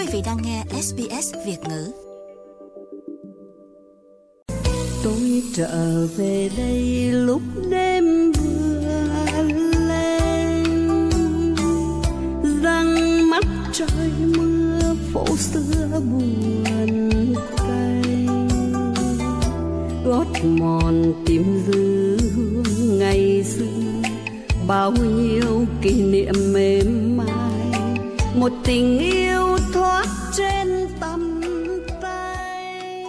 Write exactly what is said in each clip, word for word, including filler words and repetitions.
vị đang nghe ét bê ét Việt ngữ. Tôi trở về đây lúc đêm vừa lên, răng mắt trời mưa phố xưa buồn cay, gót mòn tìm dư hương ngày xưa, bao nhiêu kỷ niệm mềm mại, một tình yêu thoát trên tầm tay.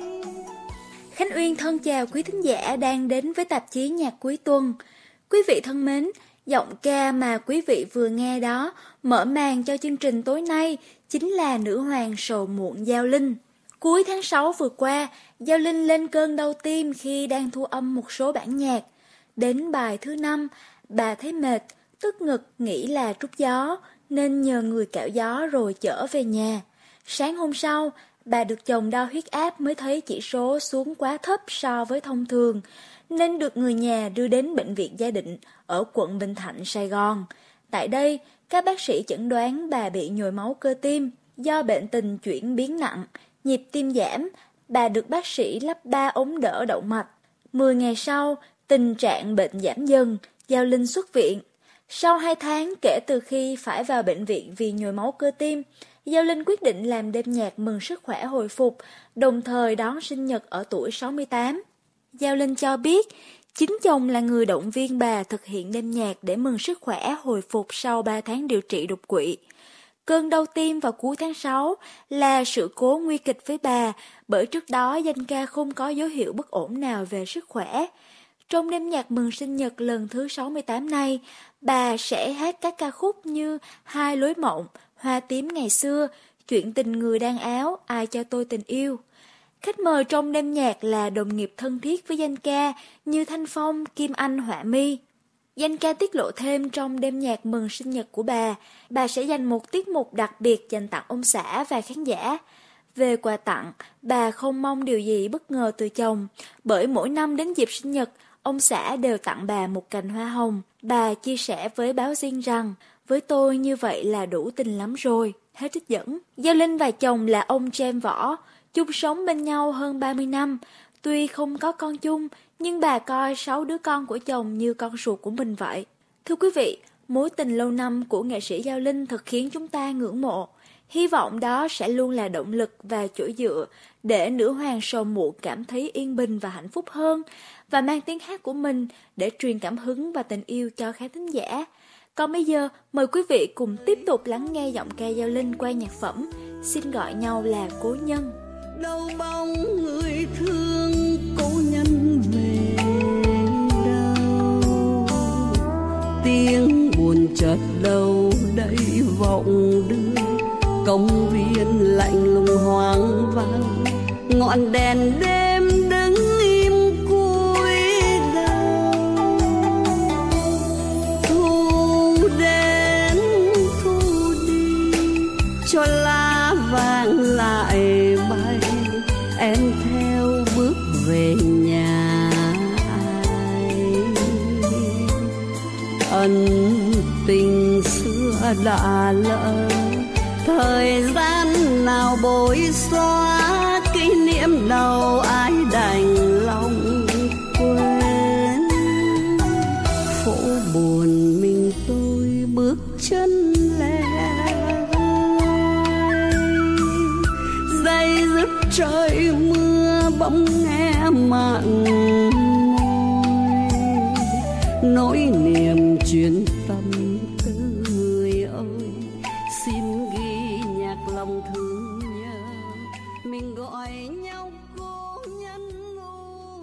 Khánh Uyên thân chào quý thính giả đang đến với tạp chí Nhạc Cuối Tuần. Quý vị thân mến, giọng ca mà quý vị vừa nghe đó mở màn cho chương trình tối nay chính là nữ hoàng sầu muộn Giao Linh. Cuối tháng sáu vừa qua, Giao Linh lên cơn đau tim khi đang thu âm một số bản nhạc. Đến bài thứ năm, bà thấy mệt, tức ngực nghĩ là trút gió, nên nhờ người cạo gió rồi chở về nhà. Sáng hôm sau, bà được chồng đo huyết áp mới thấy chỉ số xuống quá thấp so với thông thường, nên được người nhà đưa đến bệnh viện Gia Định ở quận Bình Thạnh, Sài Gòn. Tại đây, các bác sĩ chẩn đoán bà bị nhồi máu cơ tim do bệnh tình chuyển biến nặng, nhịp tim giảm. Bà được bác sĩ lắp ba ống đỡ động mạch. Mười ngày sau, tình trạng bệnh giảm dần, Giao Linh xuất viện. Sau hai tháng kể từ khi phải vào bệnh viện vì nhồi máu cơ tim, Giao Linh quyết định làm đêm nhạc mừng sức khỏe hồi phục, đồng thời đón sinh nhật ở tuổi sáu mươi tám. Giao Linh cho biết, chính chồng là người động viên bà thực hiện đêm nhạc để mừng sức khỏe hồi phục sau ba tháng điều trị đột quỵ. Cơn đau tim vào cuối tháng sáu là sự cố nguy kịch với bà, bởi trước đó danh ca không có dấu hiệu bất ổn nào về sức khỏe. Trong đêm nhạc mừng sinh nhật lần thứ sáu mươi tám này, bà sẽ hát các ca khúc như Hai lối mộng, Hoa tím ngày xưa, Chuyện tình người đang áo, Ai cho tôi tình yêu. Khách mời trong đêm nhạc là đồng nghiệp thân thiết với danh ca như Thanh Phong, Kim Anh, Họa Mi. Danh ca tiết lộ thêm trong đêm nhạc mừng sinh nhật của bà, bà sẽ dành một tiết mục đặc biệt dành tặng ông xã và khán giả. Về quà tặng, bà không mong điều gì bất ngờ từ chồng, bởi mỗi năm đến dịp sinh nhật, ông xã đều tặng bà một cành hoa hồng. Bà chia sẻ với báo Duyên rằng, với tôi như vậy là đủ tình lắm rồi. Hết trích dẫn. Giao Linh và chồng là ông James Võ, chung sống bên nhau hơn ba mươi năm. Tuy không có con chung, nhưng bà coi sáu đứa con của chồng như con ruột của mình vậy. Thưa quý vị, mối tình lâu năm của nghệ sĩ Giao Linh thật khiến chúng ta ngưỡng mộ. Hy vọng đó sẽ luôn là động lực và chỗ dựa để nữ hoàng sầu muộn cảm thấy yên bình và hạnh phúc hơn, và mang tiếng hát của mình để truyền cảm hứng và tình yêu cho khán thính giả. Còn bây giờ, mời quý vị cùng tiếp tục lắng nghe giọng ca Giao Linh qua nhạc phẩm Xin gọi nhau là cố nhân. Đâu bóng người thương cố nhân về đâu, tiếng buồn chợt đâu đây vọng đưa, công viên lạnh lùng hoang vắng, ngọn đèn đêm đứng im cúi đầu. Thu đến thu đi cho lá vàng lại bay, em theo bước về nhà ai. Ân tình xưa đã lỡ, thời gian nào bối xóa, kỷ niệm đâu ai đành lòng quên. Phố buồn mình tôi bước chân lẻ loi, dây dứt trời mưa bỗng nghe mặn môi, nỗi niềm chuyến tâm tư người ơi, xin ghi nhạc lòng thương nhớ, mình gọi nhau cố nhân u.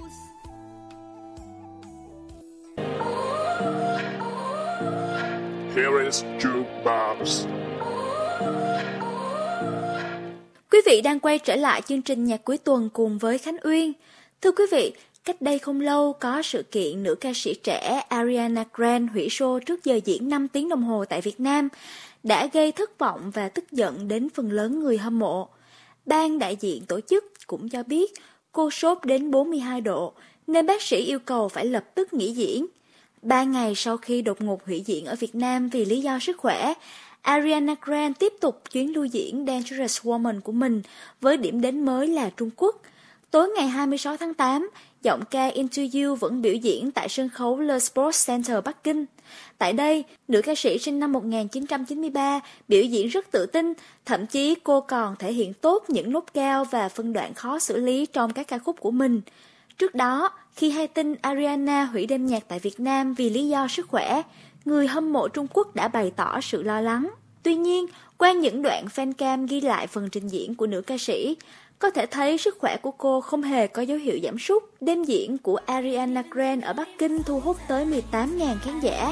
Here is Jukebox. Quý vị đang quay trở lại chương trình Nhạc Cuối Tuần cùng với Khánh Uyên. Thưa quý vị, cách đây không lâu có sự kiện nữ ca sĩ trẻ Ariana Grande hủy show trước giờ diễn năm tiếng đồng hồ tại Việt Nam đã gây thất vọng và tức giận đến phần lớn người hâm mộ. Ban đại diện tổ chức cũng cho biết cô sốt đến bốn mươi hai độ nên bác sĩ yêu cầu phải lập tức nghỉ diễn. Ba ngày sau khi đột ngột hủy diễn ở Việt Nam vì lý do sức khỏe, Ariana Grande tiếp tục chuyến lưu diễn Dangerous Woman của mình với điểm đến mới là Trung Quốc. Tối ngày hai mươi sáu tháng tám, giọng ca Into You vẫn biểu diễn tại sân khấu Le Sports Center Bắc Kinh. Tại đây, nữ ca sĩ sinh năm một nghìn chín trăm chín mươi ba biểu diễn rất tự tin, thậm chí cô còn thể hiện tốt những nốt cao và phân đoạn khó xử lý trong các ca khúc của mình. Trước đó, khi hay tin Ariana hủy đêm nhạc tại Việt Nam vì lý do sức khỏe, người hâm mộ Trung Quốc đã bày tỏ sự lo lắng. Tuy nhiên, qua những đoạn fancam ghi lại phần trình diễn của nữ ca sĩ, có thể thấy sức khỏe của cô không hề có dấu hiệu giảm sút. Đêm diễn của Ariana Grande ở Bắc Kinh thu hút tới mười tám nghìn khán giả.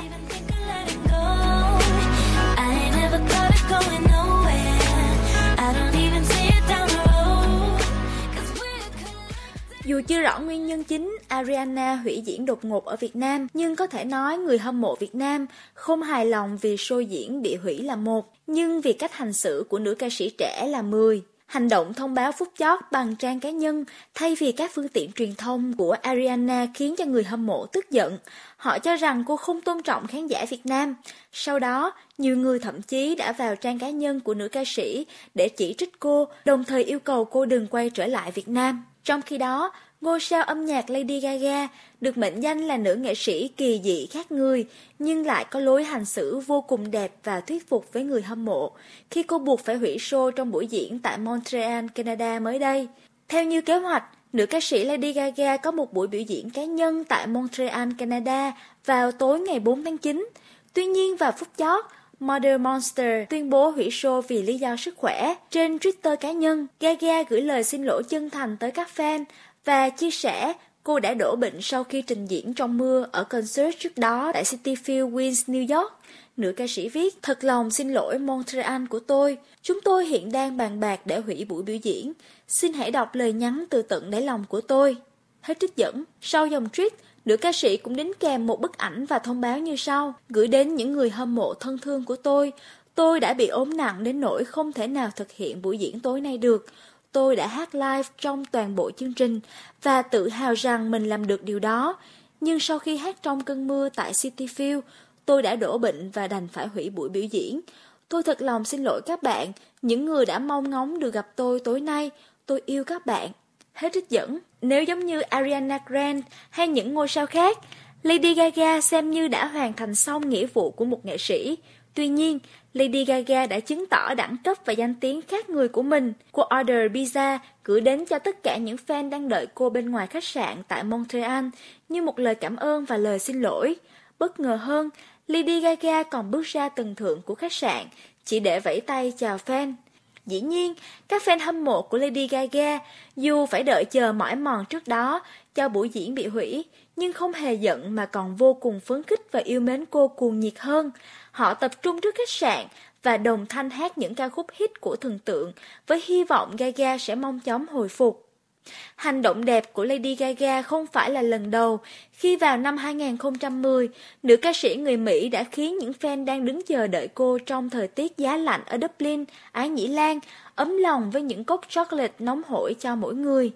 Dù chưa rõ nguyên nhân chính Ariana hủy diễn đột ngột ở Việt Nam, nhưng có thể nói người hâm mộ Việt Nam không hài lòng vì show diễn bị hủy là một, nhưng vì cách hành xử của nữ ca sĩ trẻ là mười. Hành động thông báo phút chót bằng trang cá nhân thay vì các phương tiện truyền thông của Ariana khiến cho người hâm mộ tức giận. Họ cho rằng cô không tôn trọng khán giả Việt Nam. Sau đó, nhiều người thậm chí đã vào trang cá nhân của nữ ca sĩ để chỉ trích cô, đồng thời yêu cầu cô đừng quay trở lại Việt Nam. Trong khi đó, ngôi sao âm nhạc Lady Gaga được mệnh danh là nữ nghệ sĩ kỳ dị khác người, nhưng lại có lối hành xử vô cùng đẹp và thuyết phục với người hâm mộ khi cô buộc phải hủy show trong buổi diễn tại Montreal, Canada mới đây. Theo như kế hoạch, nữ ca sĩ Lady Gaga có một buổi biểu diễn cá nhân tại Montreal, Canada vào tối ngày bốn tháng chín. Tuy nhiên vào phút chót, Mother Monster tuyên bố hủy show vì lý do sức khỏe. Trên Twitter cá nhân, Gaga gửi lời xin lỗi chân thành tới các fan và chia sẻ cô đã đổ bệnh sau khi trình diễn trong mưa ở concert trước đó tại Citi Field Queens, New York. Nữ ca sĩ viết, thật lòng xin lỗi Montreal của tôi. Chúng tôi hiện đang bàn bạc để hủy buổi biểu diễn. Xin hãy đọc lời nhắn từ tận đáy lòng của tôi. Hết trích dẫn. Sau dòng tweet, nữ ca sĩ cũng đính kèm một bức ảnh và thông báo như sau. Gửi đến những người hâm mộ thân thương của tôi. Tôi đã bị ốm nặng đến nỗi không thể nào thực hiện buổi diễn tối nay được. Tôi đã hát live trong toàn bộ chương trình và tự hào rằng mình làm được điều đó. Nhưng sau khi hát trong cơn mưa tại Citi Field, tôi đã đổ bệnh và đành phải hủy buổi biểu diễn. Tôi thật lòng xin lỗi các bạn, những người đã mong ngóng được gặp tôi tối nay. Tôi yêu các bạn. Hết trích dẫn. Nếu giống như Ariana Grande hay những ngôi sao khác, Lady Gaga xem như đã hoàn thành xong nghĩa vụ của một nghệ sĩ. Tuy nhiên, Lady Gaga đã chứng tỏ đẳng cấp và danh tiếng khác người của mình. Cô order pizza gửi đến cho tất cả những fan đang đợi cô bên ngoài khách sạn tại Montreal như một lời cảm ơn và lời xin lỗi. Bất ngờ hơn, Lady Gaga còn bước ra tầng thượng của khách sạn chỉ để vẫy tay chào fan. Dĩ nhiên, các fan hâm mộ của Lady Gaga dù phải đợi chờ mỏi mòn trước đó cho buổi diễn bị hủy, nhưng không hề giận mà còn vô cùng phấn khích và yêu mến cô cuồng nhiệt hơn. Họ tập trung trước khách sạn và đồng thanh hát những ca khúc hit của thần tượng với hy vọng Gaga sẽ mau chóng hồi phục. Hành động đẹp của Lady Gaga không phải là lần đầu. Khi vào năm hai nghìn không trăm mười, nữ ca sĩ người Mỹ đã khiến những fan đang đứng chờ đợi cô trong thời tiết giá lạnh ở Dublin, Ái Nhĩ Lan, ấm lòng với những cốc chocolate nóng hổi cho mỗi người.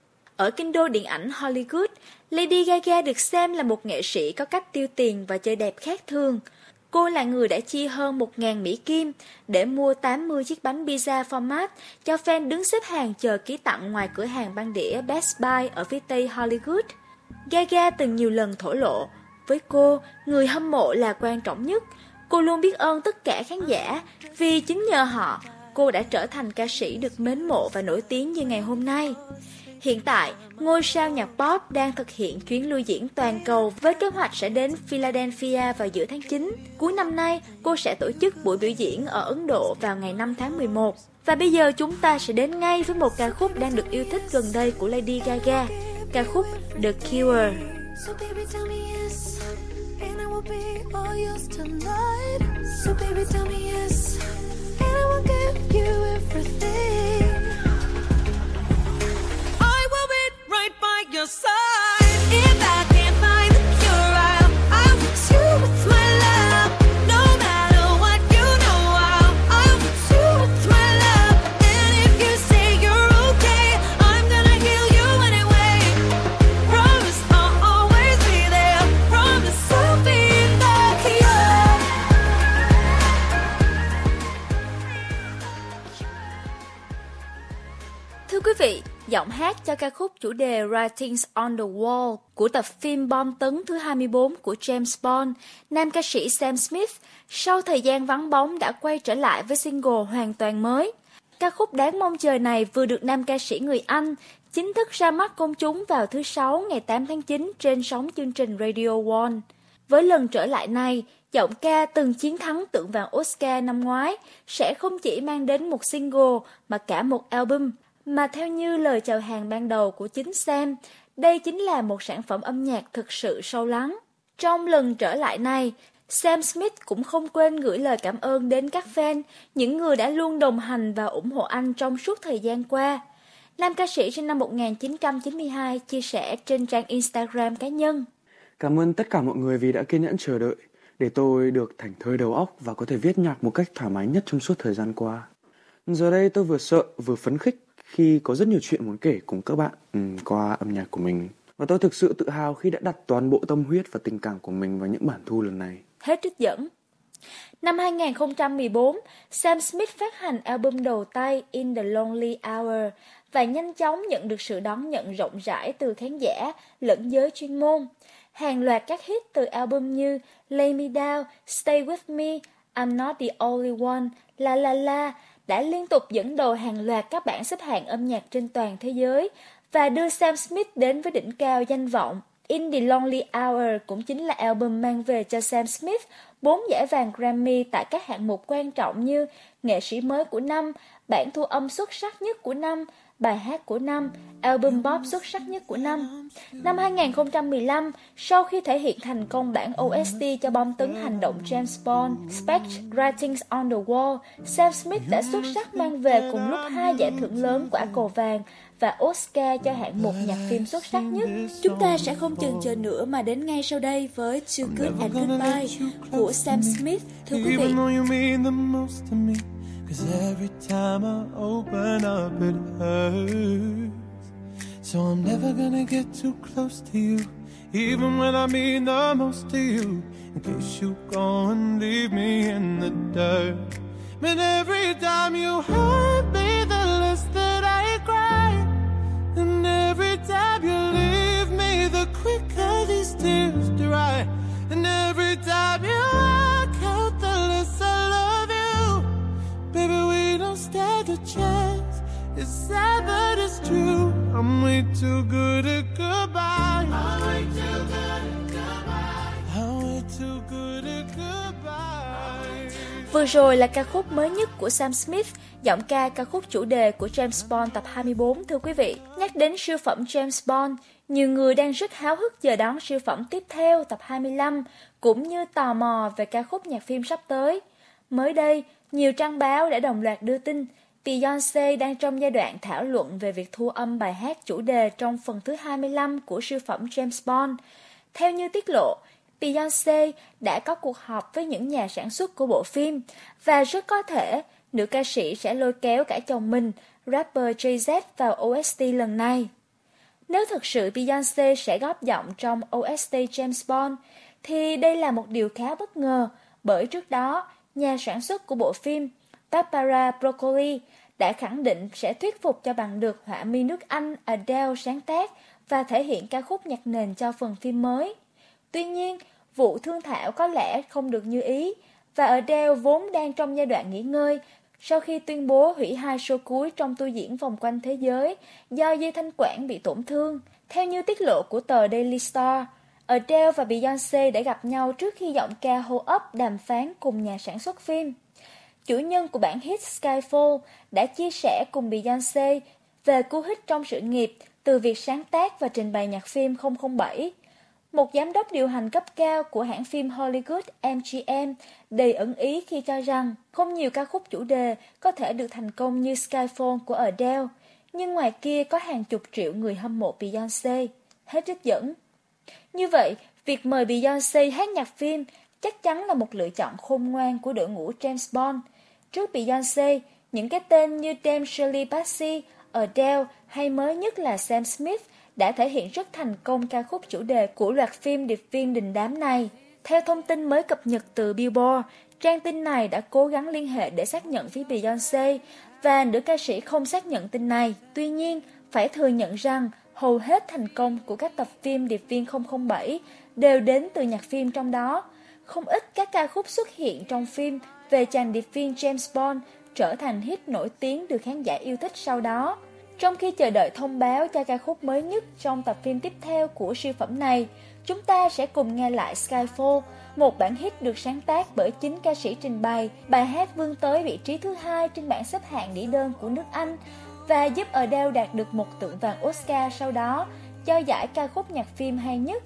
Ở kinh đô điện ảnh Hollywood, Lady Gaga được xem là một nghệ sĩ có cách tiêu tiền và chơi đẹp khác thường. Cô là người đã chi hơn một nghìn Mỹ Kim để mua tám mươi chiếc bánh pizza format cho fan đứng xếp hàng chờ ký tặng ngoài cửa hàng băng đĩa Best Buy ở phía Tây Hollywood. Gaga từng nhiều lần thổ lộ, với cô, người hâm mộ là quan trọng nhất. Cô luôn biết ơn tất cả khán giả vì chính nhờ họ, cô đã trở thành ca sĩ được mến mộ và nổi tiếng như ngày hôm nay. Hiện tại, ngôi sao nhạc pop đang thực hiện chuyến lưu diễn toàn cầu với kế hoạch sẽ đến Philadelphia vào giữa tháng chín. Cuối năm nay, cô sẽ tổ chức buổi biểu diễn ở Ấn Độ vào ngày năm tháng mười một. Và bây giờ chúng ta sẽ đến ngay với một ca khúc đang được yêu thích gần đây của Lady Gaga, ca khúc The Cure. So baby tell me yes, and I will be all yours tonight. So baby tell me yes, and I will give you everything. I will be right by your side. If I can't find the cure, I'll, I'll fix you with my love. No matter what, you know I'll, I'll fix you with my love. And if you say you're okay, I'm gonna heal you anyway. Promise I'll always be there. Promise I'll be the cure. Thưa quý vị, giọng hát cho ca khúc chủ đề Writings on the Wall của tập phim bom tấn thứ hai mươi bốn của James Bond, nam ca sĩ Sam Smith sau thời gian vắng bóng đã quay trở lại với single hoàn toàn mới. Ca khúc đáng mong chờ này vừa được nam ca sĩ người Anh chính thức ra mắt công chúng vào thứ Sáu ngày tám tháng chín trên sóng chương trình Radio One. Với lần trở lại này, giọng ca từng chiến thắng tượng vàng Oscar năm ngoái sẽ không chỉ mang đến một single mà cả một album, mà theo như lời chào hàng ban đầu của chính Sam, đây chính là một sản phẩm âm nhạc thực sự sâu lắng. Trong lần trở lại này, Sam Smith cũng không quên gửi lời cảm ơn đến các fan, những người đã luôn đồng hành và ủng hộ anh trong suốt thời gian qua. Nam ca sĩ sinh năm một nghìn chín trăm chín mươi hai chia sẻ trên trang Instagram cá nhân: Cảm ơn tất cả mọi người vì đã kiên nhẫn chờ đợi, để tôi được thảnh thơi đầu óc và có thể viết nhạc một cách thoải mái nhất trong suốt thời gian qua. Giờ đây tôi vừa sợ vừa phấn khích khi có rất nhiều chuyện muốn kể cùng các bạn um, qua âm nhạc của mình. Và tôi thực sự tự hào khi đã đặt toàn bộ tâm huyết và tình cảm của mình vào những bản thu lần này. Hết trích dẫn. Năm hai nghìn không trăm mười bốn, Sam Smith phát hành album đầu tay In the Lonely Hour và nhanh chóng nhận được sự đón nhận rộng rãi từ khán giả lẫn giới chuyên môn. Hàng loạt các hit từ album như Lay Me Down, Stay With Me, I'm Not The Only One, La La La đã liên tục dẫn đầu hàng loạt các bảng xếp hạng âm nhạc trên toàn thế giới và đưa Sam Smith đến với đỉnh cao danh vọng. In the Lonely Hour cũng chính là album mang về cho Sam Smith bốn giải vàng Grammy tại các hạng mục quan trọng như nghệ sĩ mới của năm, bản thu âm xuất sắc nhất của năm, bài hát của năm, album pop xuất sắc nhất của năm. Năm hai nghìn không trăm mười lăm, sau khi thể hiện thành công bản o ét tê cho bom tấn hành động James Bond, Spectre, Writings on the Wall, Sam Smith đã xuất sắc mang về cùng lúc hai giải thưởng lớn Quả Cầu Vàng và Oscar cho hạng mục nhạc phim xuất sắc nhất. Chúng ta sẽ không chần chờ nữa mà đến ngay sau đây với Too Good and Goodbye của Sam Smith. Thưa quý vị. Cause every time I open up it hurts. So I'm never gonna get too close to you, even when I mean the most to you, in case you go and leave me in the dirt. But every time you hurt me, the less that I cry. And every time you leave me, the quicker these tears dry. And every time you walk out, the less I love you. Baby, we don't stand a chance. It's sad but it's true. I'm way too good at goodbye. I'm way too good at goodbye. I'm way too good at goodbye. Vừa rồi là ca khúc mới nhất của Sam Smith, giọng ca ca khúc chủ đề của James Bond tập hai mươi bốn. Thưa quý vị, nhắc đến siêu phẩm James Bond, nhiều người đang rất háo hức chờ đón siêu phẩm tiếp theo tập hai mươi lăm, cũng như tò mò về ca khúc nhạc phim sắp tới. Mới đây, nhiều trang báo đã đồng loạt đưa tin Beyoncé đang trong giai đoạn thảo luận về việc thu âm bài hát chủ đề trong phần thứ hai mươi lăm của siêu phẩm James Bond. Theo như tiết lộ, Beyoncé đã có cuộc họp với những nhà sản xuất của bộ phim và rất có thể nữ ca sĩ sẽ lôi kéo cả chồng mình, rapper Jay-Z vào o ét tê lần này. Nếu thực sự Beyoncé sẽ góp giọng trong o ét tê James Bond, thì đây là một điều khá bất ngờ, bởi trước đó, nhà sản xuất của bộ phim Barbara Broccoli đã khẳng định sẽ thuyết phục cho bằng được họa mi nước Anh Adele sáng tác và thể hiện ca khúc nhạc nền cho phần phim mới. Tuy nhiên, vụ thương thảo có lẽ không được như ý, và Adele vốn đang trong giai đoạn nghỉ ngơi sau khi tuyên bố hủy hai show cuối trong tour diễn vòng quanh thế giới do dây thanh quản bị tổn thương. Theo như tiết lộ của tờ Daily Star, Adele và Beyoncé đã gặp nhau trước khi giọng ca Hold Up đàm phán cùng nhà sản xuất phim. Chủ nhân của bản hit Skyfall đã chia sẻ cùng Beyoncé về cú hích trong sự nghiệp từ việc sáng tác và trình bày nhạc phim không không bảy. Một giám đốc điều hành cấp cao của hãng phim Hollywood em giê em đầy ẩn ý khi cho rằng không nhiều ca khúc chủ đề có thể được thành công như Skyfall của Adele, nhưng ngoài kia có hàng chục triệu người hâm mộ Beyoncé. Hết trích dẫn. Như vậy, việc mời Beyoncé hát nhạc phim chắc chắn là một lựa chọn khôn ngoan của đội ngũ James Bond. Trước Beyoncé, những cái tên như Dame Shirley Bassey, Adele hay mới nhất là Sam Smith đã thể hiện rất thành công ca khúc chủ đề của loạt phim điệp viên đình đám này. Theo thông tin mới cập nhật từ Billboard, trang tin này đã cố gắng liên hệ để xác nhận với Beyoncé và nữ ca sĩ không xác nhận tin này. Tuy nhiên, phải thừa nhận rằng hầu hết thành công của các tập phim Điệp viên không không bảy đều đến từ nhạc phim trong đó. Không ít các ca khúc xuất hiện trong phim về chàng điệp viên James Bond trở thành hit nổi tiếng được khán giả yêu thích sau đó. Trong khi chờ đợi thông báo cho ca khúc mới nhất trong tập phim tiếp theo của siêu phẩm này, chúng ta sẽ cùng nghe lại Skyfall, một bản hit được sáng tác bởi chính ca sĩ trình bày. Bài hát vươn tới vị trí thứ hai trên bảng xếp hạng đĩa đơn của nước Anh và giúp Adele đạt được một tượng vàng Oscar sau đó cho giải ca khúc nhạc phim hay nhất.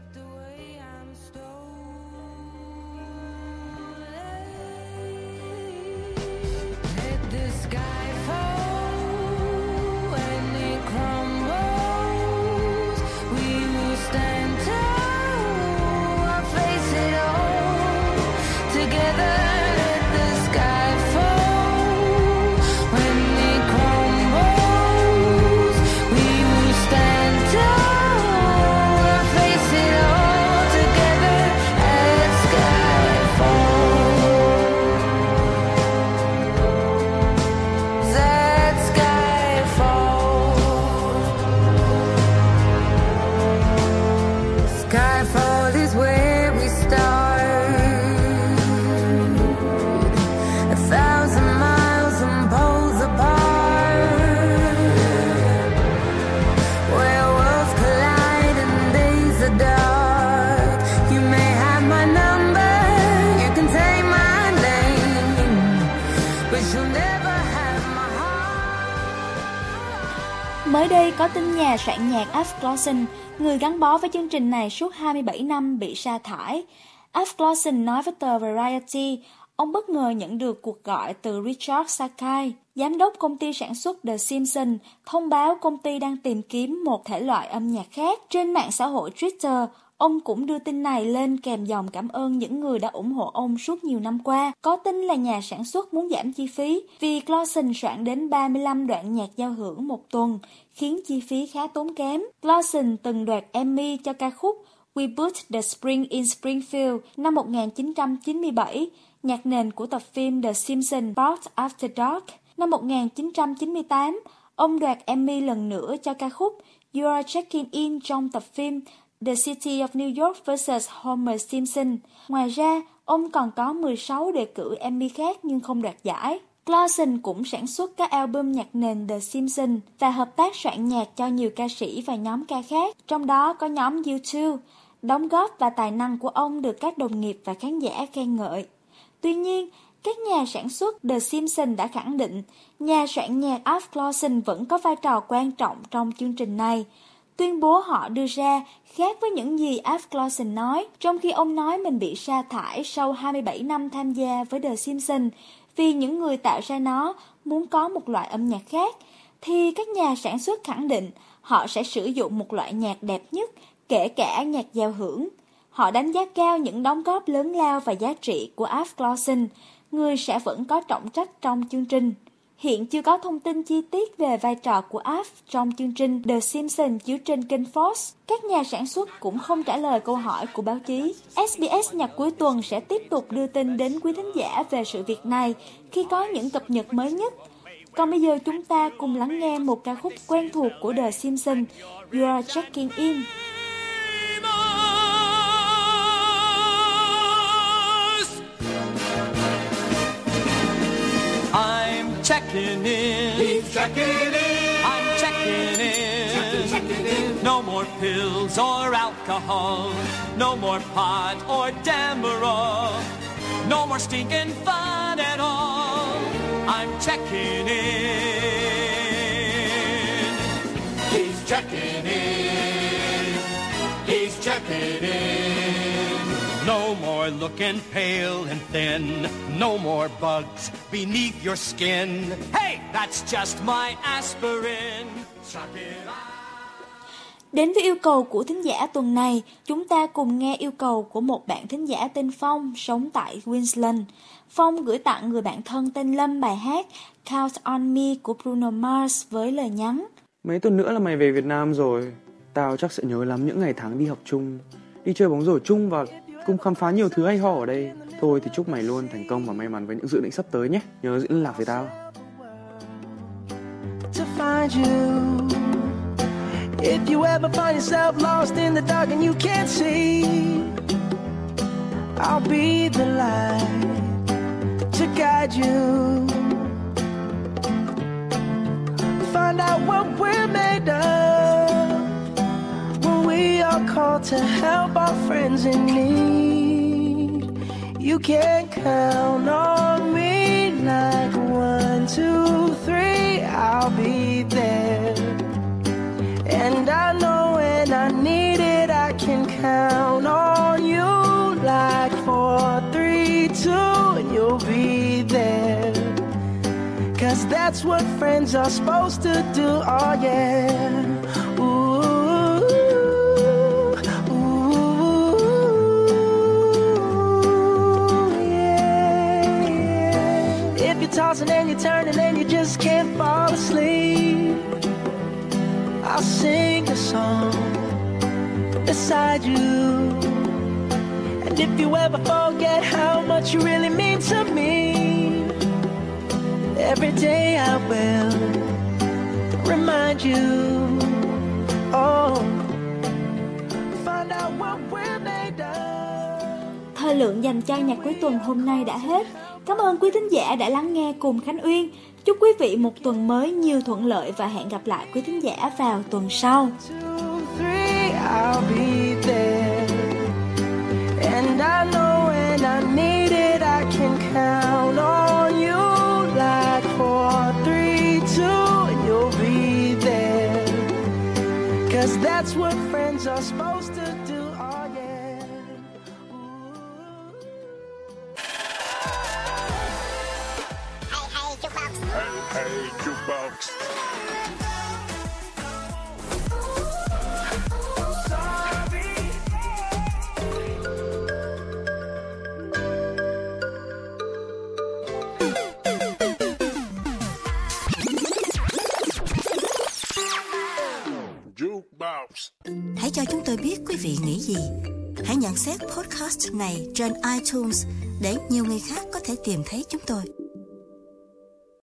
Mới đây có tin nhà soạn nhạc Alf Clausen, người gắn bó với chương trình này suốt hai mươi bảy năm, bị sa thải. Alf Clausen nói với tờ Variety, ông bất ngờ nhận được cuộc gọi từ Richard Sakai, giám đốc công ty sản xuất The Simpsons, thông báo công ty đang tìm kiếm một thể loại âm nhạc khác. Trên mạng xã hội Twitter, ông cũng đưa tin này lên kèm dòng cảm ơn những người đã ủng hộ ông suốt nhiều năm qua. Có tin là nhà sản xuất muốn giảm chi phí vì Clausen soạn đến ba mươi lăm đoạn nhạc giao hưởng một tuần, khiến chi phí khá tốn kém. Clausen từng đoạt Emmy cho ca khúc We Put the Spring in Springfield năm một nghìn chín trăm chín mươi bảy, nhạc nền của tập phim The Simpsons Part After Dark. Năm một nghìn chín trăm chín mươi tám, ông đoạt Emmy lần nữa cho ca khúc You Are Checking In trong tập phim The City of New York versus Homer Simpson. Ngoài ra, ông còn có mười sáu đề cử Emmy khác nhưng không đoạt giải. Clausen cũng sản xuất các album nhạc nền The Simpsons và hợp tác soạn nhạc cho nhiều ca sĩ và nhóm ca khác, trong đó có nhóm U hai. Đóng góp và tài năng của ông được các đồng nghiệp và khán giả khen ngợi. Tuy nhiên, các nhà sản xuất The Simpsons đã khẳng định nhà soạn nhạc Alf Clausen vẫn có vai trò quan trọng trong chương trình này. Tuyên bố họ đưa ra khác với những gì Alf Clausen nói, trong khi ông nói mình bị sa thải sau hai mươi bảy năm tham gia với The Simpsons vì những người tạo ra nó muốn có một loại âm nhạc khác, thì các nhà sản xuất khẳng định họ sẽ sử dụng một loại nhạc đẹp nhất, kể cả nhạc giao hưởng. Họ đánh giá cao những đóng góp lớn lao và giá trị của Alf Clausen, người sẽ vẫn có trọng trách trong chương trình. Hiện chưa có thông tin chi tiết về vai trò của Alf trong chương trình The Simpsons chiếu trên kênh Fox. Các nhà sản xuất cũng không trả lời câu hỏi của báo chí. ét bê ét Nhạc Cuối Tuần sẽ tiếp tục đưa tin đến quý thính giả về sự việc này khi có những cập nhật mới nhất. Còn bây giờ chúng ta cùng lắng nghe một ca khúc quen thuộc của The Simpsons, You Are Checking In. I'm checking in. He's checking in. I'm checking in. Checking, checking in. No more pills or alcohol. No more pot or Demerol. No more stinking fun at all. I'm checking in. He's checking in. He's checking in. No more looking pale and thin. No more bugs beneath your skin. Hey, that's just my aspirin. Suck it out. Đến với yêu cầu của thính giả tuần này, chúng ta cùng nghe yêu cầu của một bạn thính giả tên Phong, sống tại Queensland. Phong gửi tặng người bạn thân tên Lâm bài hát Count on Me của Bruno Mars với lời nhắn: Mấy tuần nữa là mày về Việt Nam rồi. Tao chắc sẽ nhớ lắm những ngày tháng đi học chung, đi chơi bóng rổ chung và cùng khám phá nhiều thứ hay ho ở đây. Thôi thì chúc mày luôn thành công và may mắn với những dự định sắp tới nhé. Nhớ giữ liên lạc với tao. find you. If you ever find yourself lost in the dark and you can't see, I'll be the light to guide you. Find out what we're made of when we are called to help our friends in need. You can count on me like one, two, three, I'll be there. And I know when I need it, I can count on you like four, three, two, and you'll be there. Cause that's what friends are supposed to do, oh yeah. Ooh, ooh, yeah, yeah. If you're tossing and you're turning and you just can't fall asleep, I'll sing a song beside you. And if you ever forget how much you really mean to me, every day I will remind you. Oh, find out what we're made of. Thời lượng dành cho nhạc cuối tuần hôm nay đã hết. Cảm ơn quý thính giả đã lắng nghe cùng Khánh Uyên. Chúc quý vị một tuần mới nhiều thuận lợi và hẹn gặp lại quý thính giả vào tuần sau. I'll be there. And I know when I need it, I can count on you like four, three, two, and you'll be there. Cause that's what friends are supposed to do, oh yeah. Hey, hey, jukebox. Hey, hey, jukebox. Hãy cho chúng tôi biết quý vị nghĩ gì. Hãy nhận xét podcast này trên iTunes để nhiều người khác có thể tìm thấy chúng tôi.